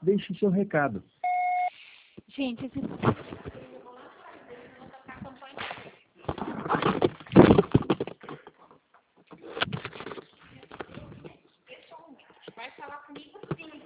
deixe seu recado. Gente, esse... Vai falar comigo sim.